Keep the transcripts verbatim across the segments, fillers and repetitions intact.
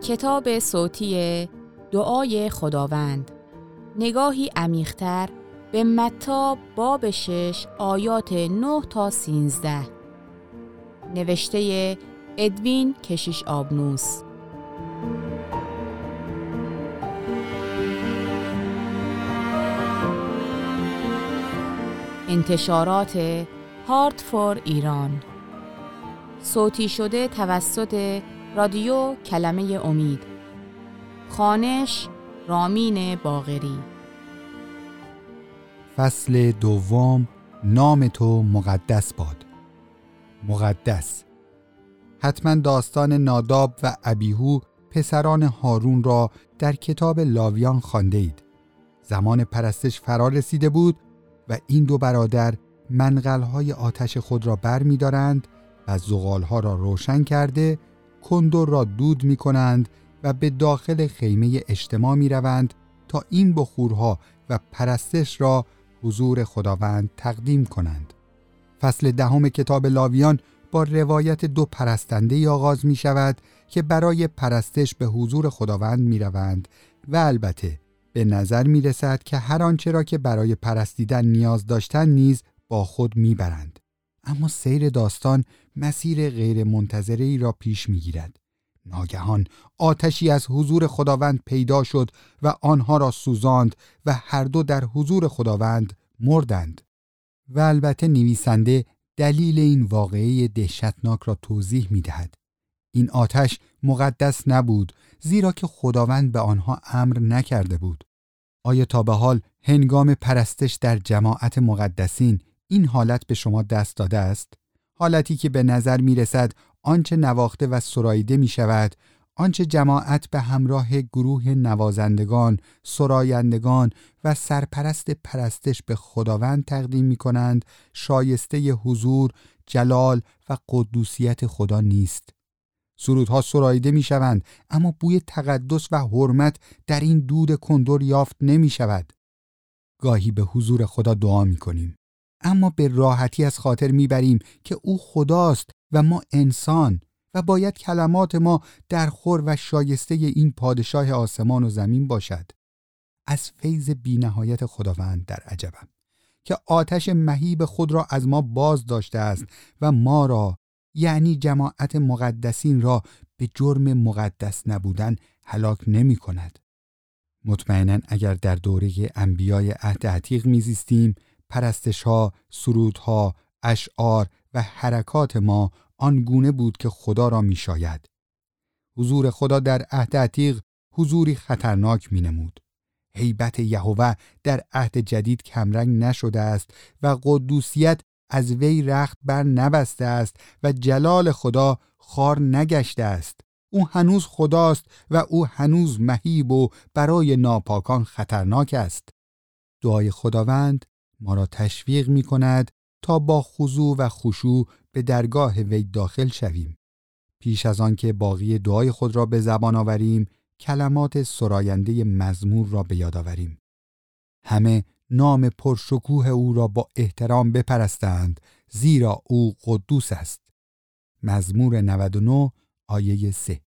کتاب صوتی دعای خداوند، نگاهی عمیق‌تر به متی باب شش آیات نه تا سیزده. نوشته ادوین کشیش آبنوس. انتشارات هارت فور ایران. صوتی شده توسط رادیو کلمه امید. خوانش رامین باقری. فصل دوم. نام تو مقدس باد. مقدس. حتما داستان ناداب و ابیهو پسران هارون را در کتاب لاویان خوانده اید. زمان پرستش فرا رسیده بود و این دو برادر منقل‌های آتش خود را بر می دارند و زغال‌ها را روشن کرده کندر را دود می کنند و به داخل خیمه اجتماع می روند تا این بخورها و پرستش را حضور خداوند تقدیم کنند. فصل دهم کتاب لاویان با روایت دو پرستنده آغاز می شود که برای پرستش به حضور خداوند می روند و البته به نظر می رسد که هر آنچه را که برای پرستیدن نیاز داشتن نیز با خود می برند. اما سیر داستان مسیر غیر منتظره‌ای را پیش می گیرد. ناگهان آتشی از حضور خداوند پیدا شد و آنها را سوزاند و هر دو در حضور خداوند مردند. و البته نویسنده دلیل این واقعه دهشتناک را توضیح می دهد. این آتش مقدس نبود زیرا که خداوند به آنها امر نکرده بود. آیا تا به حال هنگام پرستش در جماعت مقدسین این حالت به شما دست داده است؟ حالتی که به نظر می رسد آنچه نواخته و سراییده می شود، آنچه جماعت به همراه گروه نوازندگان، سرایندگان و سرپرست پرستش به خداوند تقدیم می کنند، شایسته حضور، جلال و قدوسیت خدا نیست. سرودها سراییده می شوند اما بوی تقدس و حرمت در این دود کندر یافت نمی شود. گاهی به حضور خدا دعا می کنیم اما به راحتی از خاطر می بریم که او خداست و ما انسان و باید کلمات ما در خور و شایسته این پادشاه آسمان و زمین باشد. از فیض بی‌نهایت خداوند در عجبم که آتش مهیب خود را از ما باز داشته است و ما را، یعنی جماعت مقدسین را، به جرم مقدس نبودن هلاک نمی کند. مطمئناً اگر در دوره انبیای عهد عتیق میزیستیم، پرستش‌ها، سرودها، اشعار و حرکات ما آنگونه بود که خدا را میشاید. حضور خدا در عهد عتیق حضوری خطرناک مینمود. هیبت یهوه در عهد جدید کمرنگ نشده است و قدوسیت از وی رخت بر نبسته است و جلال خدا خار نگشته است. او هنوز خداست و او هنوز مهیب و برای ناپاکان خطرناک است. دعای خداوند ما را تشویق می کند تا با خضوع و خشوع به درگاه وی داخل شویم. پیش از آن که باقی دعای خود را به زبان آوریم، کلمات سراینده مزمور را به یاد آوریم. همه نام پرشکوه او را با احترام بپرستند زیرا او قدوس است. مزمور نود و نه آیه سه.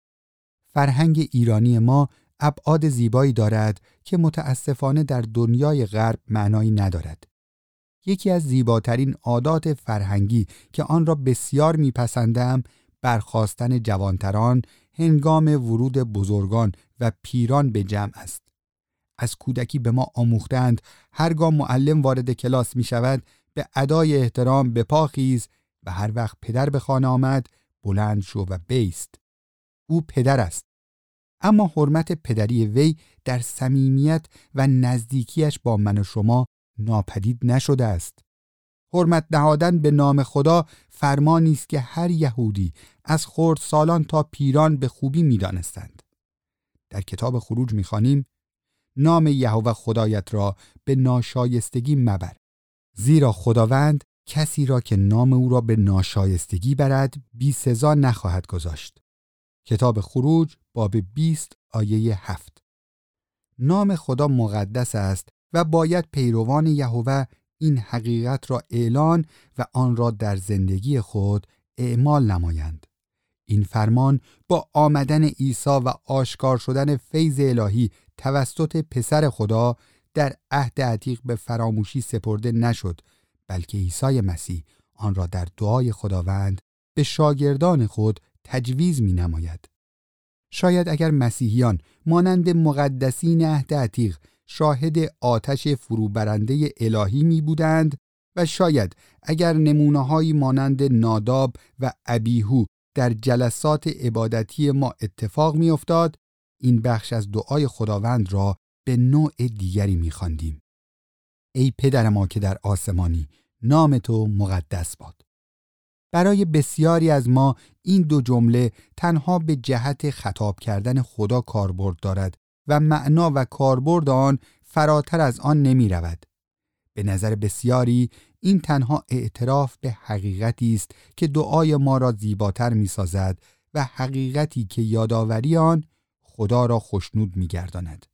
فرهنگ ایرانی ما ابعاد زیبایی دارد که متاسفانه در دنیای غرب معنایی ندارد. یکی از زیباترین عادات فرهنگی که آن را بسیار میپسندم، برخاستن جوانتران هنگام ورود بزرگان و پیران به جمع است. از کودکی به ما آموختند هرگاه معلم وارد کلاس می شود به ادای احترام به پا خیز و هر وقت پدر به خانه آمد بلند شو و بایست. او پدر است. اما حرمت پدری وی در صمیمیت و نزدیکیش با من و شما ناپدید نشده است. حرمت نهادن به نام خدا فرمانی است که هر یهودی از خردسالان تا پیران به خوبی می‌دانستند. در کتاب خروج می‌خوانیم: نام یهوه خدایت را به ناشایستگی مبر، زیرا خداوند کسی را که نام او را به ناشایستگی برد بی سزا نخواهد گذاشت. کتاب خروج باب بیست آیه هفت. نام خدا مقدس است و باید پیروان یهوه این حقیقت را اعلان و آن را در زندگی خود اعمال نمایند. این فرمان با آمدن عیسی و آشکار شدن فیض الهی توسط پسر خدا در عهد عتیق به فراموشی سپرده نشد، بلکه عیسی مسیح آن را در دعای خداوند به شاگردان خود تجویز می نماید. شاید اگر مسیحیان مانند مقدسین عهد عتیق شاهد آتش فروبرنده الهی می بودند و شاید اگر نمونه‌هایی مانند ناداب و ابیهو در جلسات عبادتی ما اتفاق می افتاد، این بخش از دعای خداوند را به نوع دیگری می خواندیم. ای پدر ما که در آسمانی، نام تو مقدس باد. برای بسیاری از ما این دو جمله تنها به جهت خطاب کردن خدا کاربرد دارد و معنا و کاربرد آن فراتر از آن نمی رود. به نظر بسیاری این تنها اعتراف به حقیقتی است که دعای ما را زیباتر می سازد و حقیقتی که یادآوری آن خدا را خوشنود می گرداند.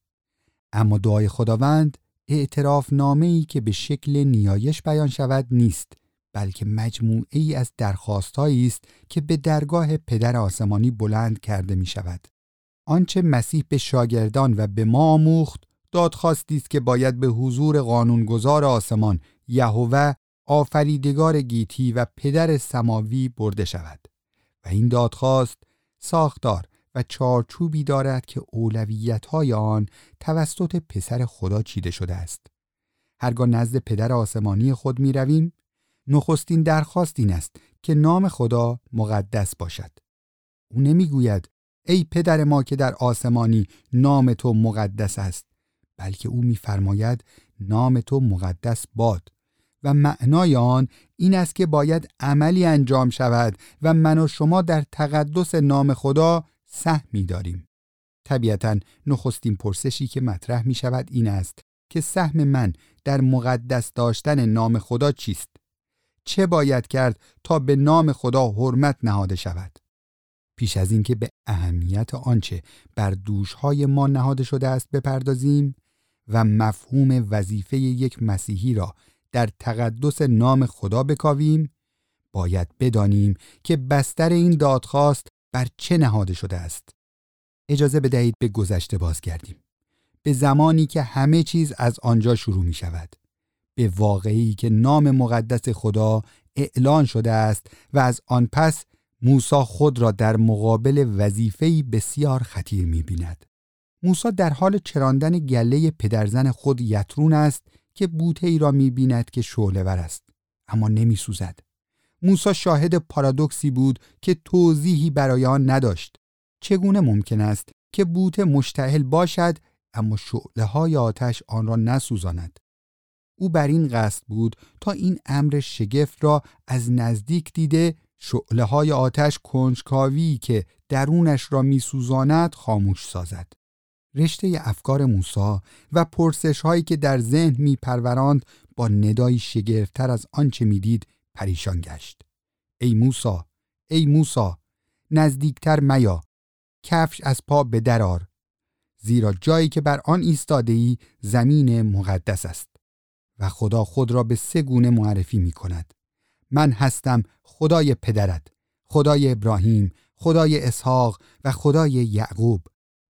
اما دعای خداوند اعتراف نامه‌ای که به شکل نیایش بیان شود نیست، بلکه مجموعه‌ای از درخواست‌هایی است که به درگاه پدر آسمانی بلند کرده می شود. آنچه مسیح به شاگردان و به ما آموخت دادخواستی است که باید به حضور قانونگذار آسمان یهوه آفریدگار گیتی و پدر سماوی برده شود و این دادخواست ساختار و چارچوبی دارد که اولویت‌های آن توسط پسر خدا چیده شده است. هرگاه نزد پدر آسمانی خود می رویم، نخستین درخواست این است که نام خدا مقدس باشد. او نمی گوید ای پدر ما که در آسمانی، نام تو مقدس است، بلکه او می فرماید نام تو مقدس باد و معنای آن این است که باید عملی انجام شود و من و شما در تقدس نام خدا سهمی داریم. طبیعتاً نخستین پرسشی که مطرح می شود این است که سهم من در مقدس داشتن نام خدا چیست؟ چه باید کرد تا به نام خدا حرمت نهاده شود؟ پیش از اینکه به اهمیت آنچه بر دوشهای ما نهاده شده است بپردازیم و مفهوم وظیفه یک مسیحی را در تقدس نام خدا بکاویم، باید بدانیم که بستر این دادخواست بر چه نهاده شده است. اجازه بدهید به گذشته بازگردیم، به زمانی که همه چیز از آنجا شروع می شود، به واقعی که نام مقدس خدا اعلان شده است و از آن پس موسی خود را در مقابل وظیفه‌ای بسیار خطیر می بیند. موسی در حال چراندن گله پدرزن خود یترون است که بوته‌ای را می بیند که شعله‌ور است اما نمی سوزد. موسی شاهد پارادوکسی بود که توضیحی برای آن نداشت. چگونه ممکن است که بوته مشتعل باشد اما شعله‌های آتش آن را نسوزاند؟ او بر این قصد بود تا این امر شگفت را از نزدیک دیده شعله‌های آتش کنجکاوی که درونش را می‌سوزاند خاموش سازد. رشته افکار موسی و پرسش‌هایی که در ذهن می‌پروراند با ندایی شگفت‌تر از آنچه می‌دید پریشان گشت. ای موسی، ای موسی، نزدیکتر میا، کفش از پا به در آر، زیرا جایی که بر آن ایستاده‌ای زمین مقدس است. و خدا خود را به سه گونه معرفی می کند. من هستم خدای پدرت، خدای ابراهیم، خدای اسحاق و خدای یعقوب.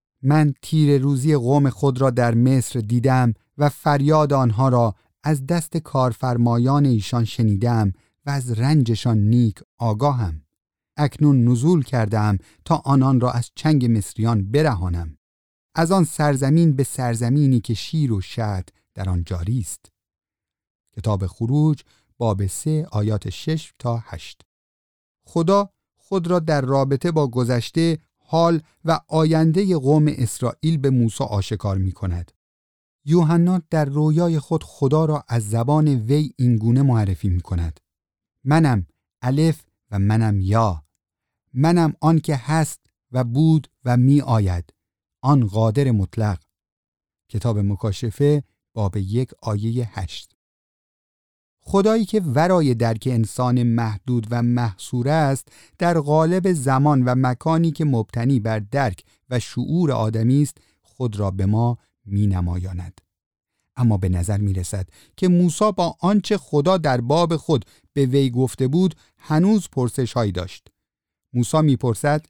من تیر روزی قوم خود را در مصر دیدم و فریاد آنها را از دست کارفرمایان ایشان شنیدم و از رنجشان نیک آگاهم. اکنون نزول کردم تا آنان را از چنگ مصریان برهانم، از آن سرزمین به سرزمینی که شیر و شهد در آن جاری است. کتاب خروج باب سه آیات شش تا هشت. خدا خود را در رابطه با گذشته، حال و آینده قوم اسرائیل به موسی آشکار می کند. یوحنا در رویای خود خدا را از زبان وی اینگونه معرفی می کند: منم الف و منم یا، منم آن که هست و بود و می آید، آن قادر مطلق. کتاب مکاشفه باب یک آیه هشت. خدایی که ورای درک انسان محدود و محصور است، در قالب زمان و مکانی که مبتنی بر درک و شعور آدمی است خود را به ما می نمایاند. اما به نظر می رسد که موسی با آنچه خدا در باب خود به وی گفته بود هنوز پرسش هایی داشت. موسی میپرسد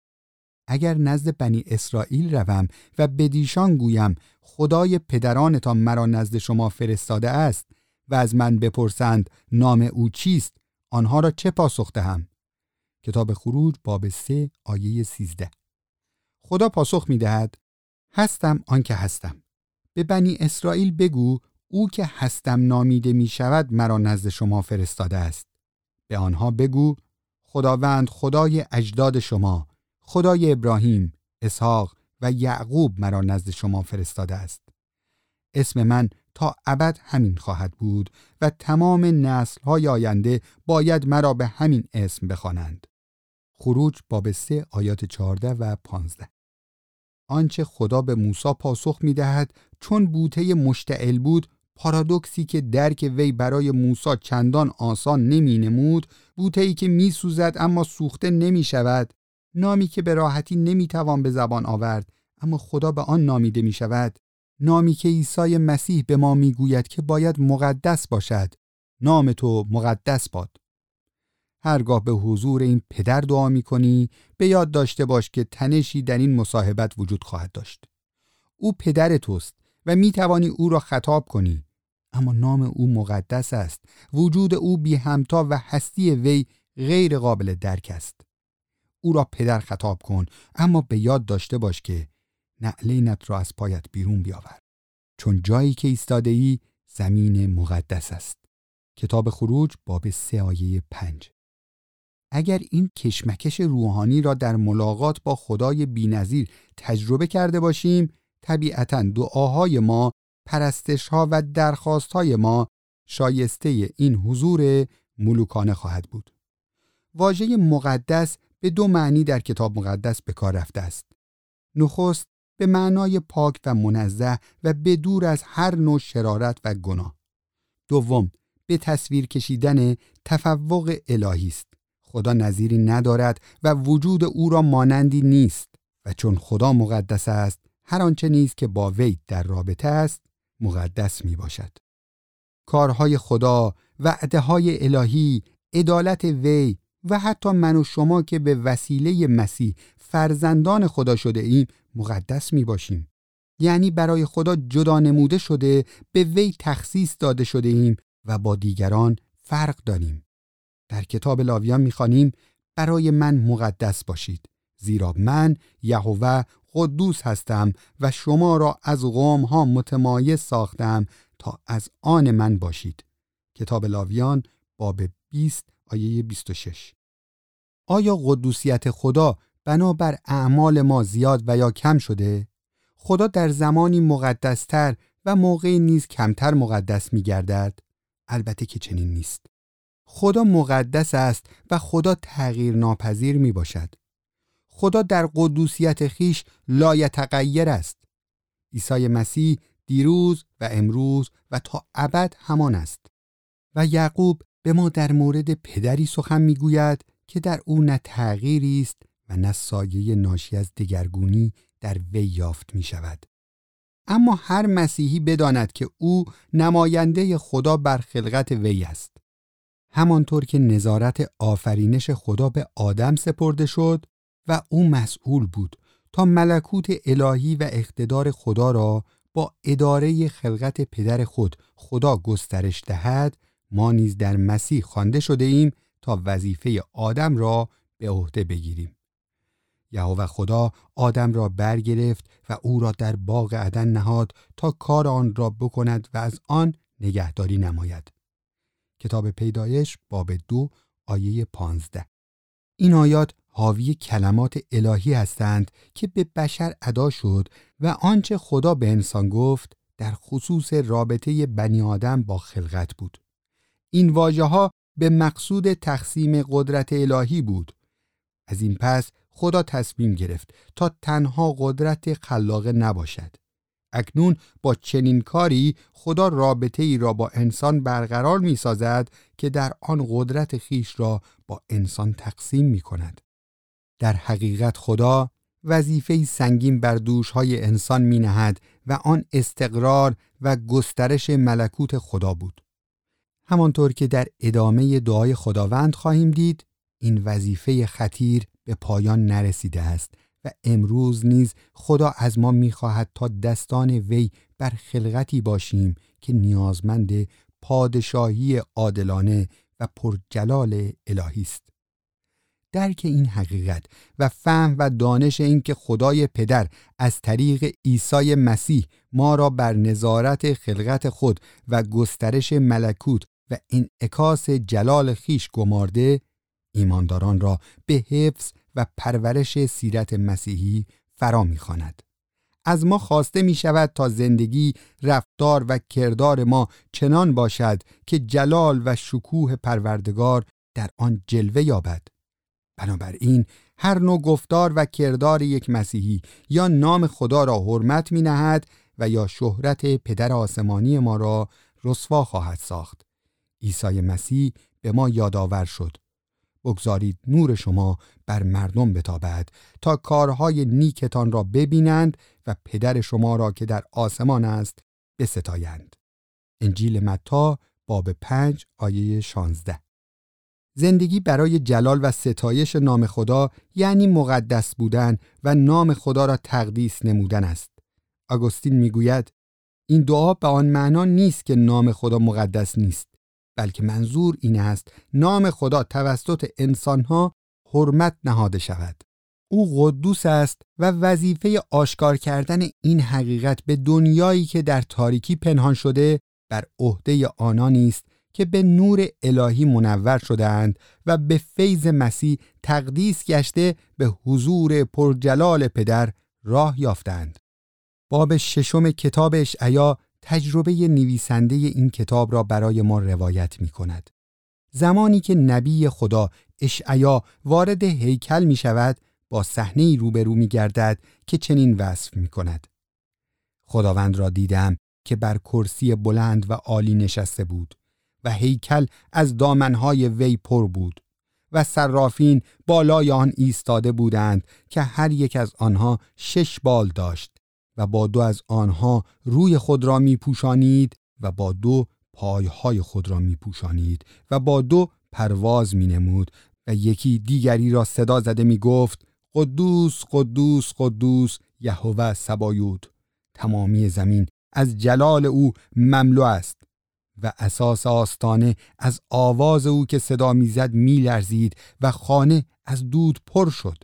اگر نزد بنی اسرائیل روم و بدیشان گویم خدای پدرانتان مرا نزد شما فرستاده است و از من بپرسند نام او چیست، آنها را چه پاسخ دهم؟ کتاب خروج باب سه آیه سیزده. خدا پاسخ میدهد هستم آنکه هستم. به بنی اسرائیل بگو او که هستم نامیده می شود مرا نزد شما فرستاده است. به آنها بگو خداوند خدای اجداد شما، خدای ابراهیم، اسحاق و یعقوب مرا نزد شما فرستاده است. اسم من تا ابد همین خواهد بود و تمام نسل‌های آینده باید مرا به همین اسم بخوانند. خروج باب سه آیات چهارده و پانزده. آنچه خدا به موسی پاسخ می دهد چون بوته مشتعل بود، پارادوکسی که درک وی برای موسی چندان آسان نمی نمود، بوته‌ای که می سوزد اما سوخته نمی شود، نامی که به راحتی نمی توان به زبان آورد اما خدا به آن نامیده می شود، نامی که عیسی مسیح به ما می گوید که باید مقدس باشد. نام تو مقدس باد. هرگاه به حضور این پدر دعا می کنی، به یاد داشته باش که تنشی در این مصاحبت وجود خواهد داشت. او پدر توست و می توانی او را خطاب کنی، اما نام او مقدس است. وجود او بی همتا و هستی وی غیر قابل درک است. او را پدر خطاب کن، اما به یاد داشته باش که نعلینت را از پایت بیرون بیاور، چون جایی که ایستاده ای زمین مقدس است. کتاب خروج باب سه آیه پنج. اگر این کشمکش روحانی را در ملاقات با خدای بی‌نظیر تجربه کرده باشیم، طبیعتاً دعاهای ما، پرستش‌ها و درخواست‌های ما شایسته این حضور ملوکانه خواهد بود. واژه مقدس به دو معنی در کتاب مقدس به کار رفته است. نخست به معنای پاک و منزه و به دور از هر نوع شرارت و گناه. دوم به تصویر کشیدن تفوق الهی است. خدا نظیری ندارد و وجود او را مانندی نیست و چون خدا مقدس است، هر آنچه نیست که با وی در رابطه است مقدس می باشد. کارهای خدا، وعده‌های الهی، عدالت وی و حتی من و شما که به وسیله مسیح فرزندان خدا شده ایم مقدس می باشیم. یعنی برای خدا جدا نموده شده، به وی تخصیص داده شده ایم و با دیگران فرق داریم. در کتاب لاویان می‌خوانیم برای من مقدس باشید، زیرا من یهوه قدوس هستم و شما را از قوم‌ها متمایز ساختم تا از آن من باشید. کتاب لاویان باب بیست آیه بیست و شش. آیا قدوسیت خدا بنابر اعمال ما زیاد و یا کم شده؟ خدا در زمانی مقدستر و موقعی نیز کمتر مقدس می‌گردد؟ البته که چنین نیست. خدا مقدس است و خدا تغییر ناپذیر می باشد. خدا در قدوسیت خیش لایتغیر است. عیسی مسیح دیروز و امروز و تا ابد همان است. و یعقوب به ما در مورد پدری سخن می گوید که در او نه تغییری است و نه سایه ناشی از دگرگونی در وی یافت می شود. اما هر مسیحی بداند که او نماینده خدا بر خلقت وی است. همانطور که نظارت آفرینش خدا به آدم سپرده شد و او مسئول بود تا ملکوت الهی و اقتدار خدا را با اداره خلقت پدر خود خدا گسترش دهد، ما نیز در مسیح خوانده شده ایم تا وظیفه آدم را به عهده بگیریم. یهوه خدا آدم را برگرفت و او را در باغ عدن نهاد تا کار آن را بکند و از آن نگهداری نماید. کتاب پیدایش باب دو آیه پانزده. این آیات حاوی کلمات الهی هستند که به بشر ادا شد و آنچه خدا به انسان گفت در خصوص رابطه بنی آدم با خلقت بود. این واژه ها به مقصود تقسیم قدرت الهی بود. از این پس خدا تصمیم گرفت تا تنها قدرت خلاقه نباشد. اکنون با چنین کاری خدا رابطه ای را با انسان برقرار می سازد که در آن قدرت خیش را با انسان تقسیم می کند. در حقیقت خدا وظیفه سنگین بر دوش‌های انسان می نهد و آن استقرار و گسترش ملکوت خدا بود. همانطور که در ادامه دعای خداوند خواهیم دید، این وظیفه خطیر به پایان نرسیده است و امروز نیز خدا از ما می‌خواهد تا دستان وی بر خلقتی باشیم که نیازمند پادشاهی عادلانه و پرجلال الهی است. درک این حقیقت و فهم و دانش این که خدای پدر از طریق عیسی مسیح ما را بر نظارت خلقت خود و گسترش ملکوت و انعکاس جلال خیش گمارده، ایمانداران را به حفظ و پرورش سیرت مسیحی فرا می‌خواند. از ما خواسته می شود تا زندگی، رفتار و کردار ما چنان باشد که جلال و شکوه پروردگار در آن جلوه یابد. بنابراین هر نوع گفتار و کردار یک مسیحی یا نام خدا را حرمت می نهد و یا شهرت پدر آسمانی ما را رسوا خواهد ساخت. عیسی مسیح به ما یادآور شد: بگذارید نور شما بر مردم بتابد تا کارهای نیکتان را ببینند و پدر شما را که در آسمان است بستایند. انجیل متی باب پنج آیه شانزده. زندگی برای جلال و ستایش نام خدا یعنی مقدس بودن و نام خدا را تقدیس نمودن است. آگوستین میگوید این دعا به آن معنا نیست که نام خدا مقدس نیست، بلکه منظور این است نام خدا توسط انسانها حرمت نهاده شود. او قدوس است و وظیفه آشکار کردن این حقیقت به دنیایی که در تاریکی پنهان شده بر عهده آنانی است که به نور الهی منور شده‌اند و به فیض مسیح تقدیس گشته به حضور پرجلال پدر راه یافتند. باب ششم کتاب اشعیا تجربه نویسنده این کتاب را برای ما روایت می کند. زمانی که نبی خدا اشعیا وارد هیکل می شود، با صحنه‌ای روبرو می گردد که چنین وصف می کند: خداوند را دیدم که بر کرسی بلند و عالی نشسته بود و هیکل از دامنهای وی پر بود و صرافین بالای آن ایستاده بودند که هر یک از آنها شش بال داشت و با دو از آنها روی خود را می پوشانید و با دو پایهای خود را می پوشانید و با دو پرواز می نمود و یکی دیگری را صدا زده می گفت: قدوس قدوس قدوس یهوه سبایوت، تمامی زمین از جلال او مملو است. و اساس آستانه از آواز او که صدا میزد میلرزید و خانه از دود پر شد.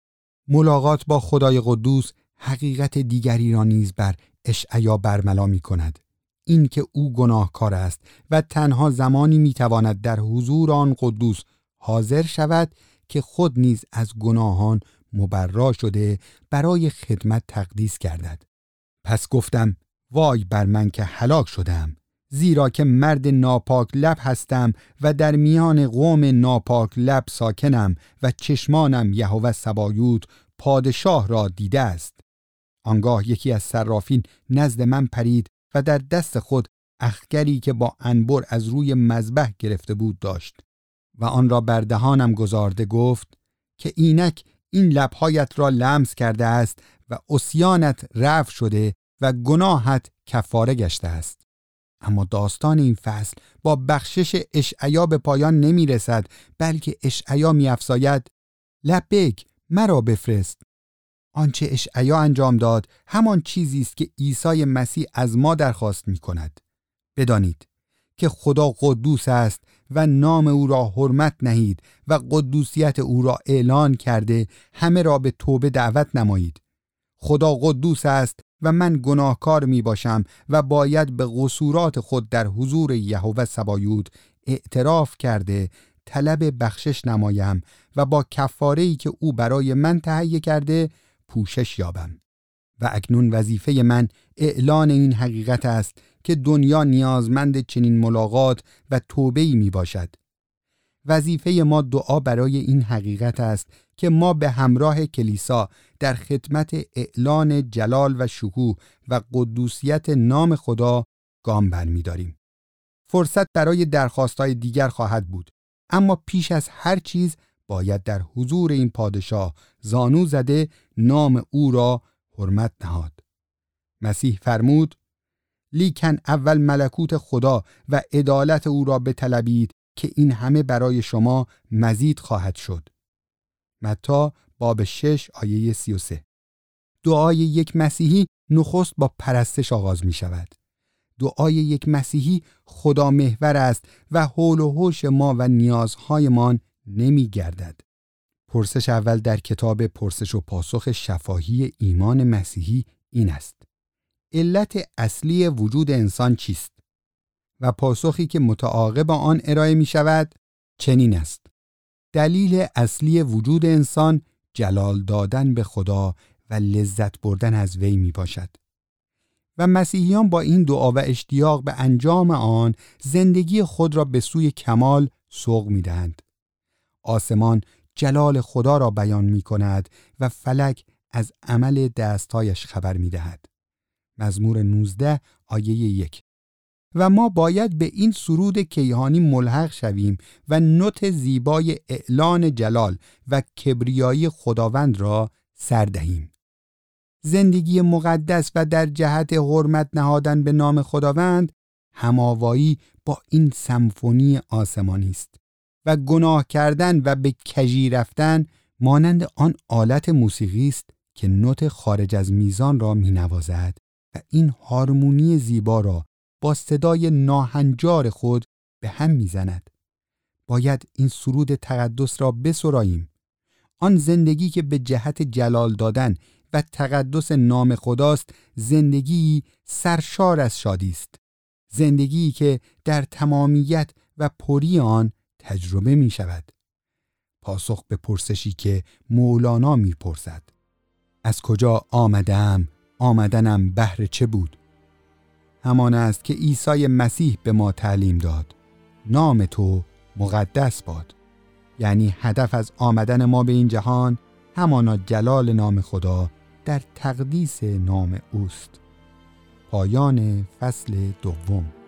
ملاقات با خدای قدوس حقیقت دیگری را نیز بر اشعیا برملا می کند: این که او گناهکار است و تنها زمانی میتواند در حضور آن قدوس حاضر شود که خود نیز از گناهان مبرا شده برای خدمت تقدیس گردد. پس گفتم: وای بر من که هلاک شدم، زیرا که مرد ناپاک لب هستم و در میان قوم ناپاک لب ساکنم و چشمانم یهوه سبایوت پادشاه را دیده است. آنگاه یکی از صرافین نزد من پرید و در دست خود اخگری که با عنبر از روی مذبح گرفته بود داشت و آن را بر دهانم گذارده گفت که اینک این لبهایت را لمس کرده است و عصیانت رفع شده و گناهت کفاره گشته است. اما داستان این فصل با بخشش اشعیا به پایان نمی رسد، بلکه اشعیا می افزاید: لبیک، مرا بفرست. آنچه اشعیا انجام داد همان چیزی است که عیسی مسیح از ما درخواست می کند. بدانید که خدا قدوس است و نام او را حرمت نهید و قدوسیت او را اعلان کرده همه را به توبه دعوت نمایید. خدا قدوس است و من گناهکار می باشم و باید به قصورات خود در حضور یهوه سبایوت اعتراف کرده طلب بخشش نمایم و با کفاره‌ای که او برای من تهیه کرده پوشش یابم. و اکنون وظیفه من اعلان این حقیقت است که دنیا نیازمند چنین ملاقات و توبه‌ای می باشد. وظیفه ما دعا برای این حقیقت است که ما به همراه کلیسا در خدمت اعلان جلال و شکوه و قدوسیت نام خدا گام برمی‌داریم. فرصت برای درخواست‌های دیگر خواهد بود، اما پیش از هر چیز باید در حضور این پادشاه زانو زده نام او را حرمت نهاد. مسیح فرمود: لیکن اول ملکوت خدا و عدالت او را بطلبید که این همه برای شما مزید خواهد شد. متی باب شش آیه سی و سه. دعای یک مسیحی نخست با پرستش آغاز می شود. دعای یک مسیحی خدا محور است و حول و حوش ما و نیازهایمان نمی گردد. پرسش اول در کتاب پرسش و پاسخ شفاهی ایمان مسیحی این است: علت اصلی وجود انسان چیست؟ و پاسخی که متعاقب آن ارائه می شود چنین است: دلیل اصلی وجود انسان جلال دادن به خدا و لذت بردن از وی می باشد. و مسیحیان با این دعا و اشتیاق به انجام آن زندگی خود را به سوی کمال سوق می دهند. آسمان جلال خدا را بیان می کند و فلک از عمل دستایش خبر می دهد. مزمور نوزده آیه یک. و ما باید به این سرود کیهانی ملحق شویم و نوت زیبای اعلان جلال و کبریایی خداوند را سر دهیم. زندگی مقدس و در جهت حرمت نهادن به نام خداوند هماوایی با این سمفونی آسمانی است و گناه کردن و به کجی رفتن مانند آن آلت موسیقی است که نوت خارج از میزان را می نوازد و این هارمونی زیبا را با صدای ناهنجار خود به هم می زند. باید این سرود تقدس را بسراییم. آن زندگی که به جهت جلال دادن و تقدس نام خداست زندگی سرشار از شادی است. زندگی که در تمامیت و پری آن تجربه می شود. پاسخ به پرسشی که مولانا می پرسد: از کجا آمدم؟ آمدنم بهر چه بود؟ همان است که عیسی مسیح به ما تعلیم داد: نام تو مقدس باد. یعنی هدف از آمدن ما به این جهان همانا جلال نام خدا در تقدیس نام اوست. پایان فصل دوم.